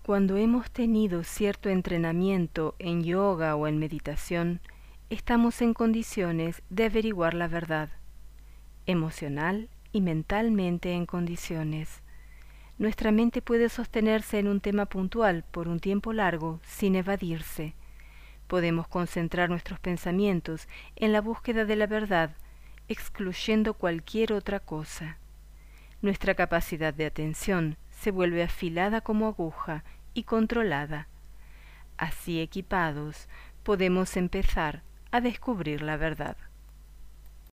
Cuando hemos tenido cierto entrenamiento en yoga o en meditación, estamos en condiciones de averiguar la verdad, emocional y mentalmente en condiciones. Nuestra mente puede sostenerse en un tema puntual por un tiempo largo sin evadirse. Podemos concentrar nuestros pensamientos en la búsqueda de la verdad, excluyendo cualquier otra cosa. Nuestra capacidad de atención se vuelve afilada como aguja y controlada. Así equipados, podemos empezar a descubrir la verdad.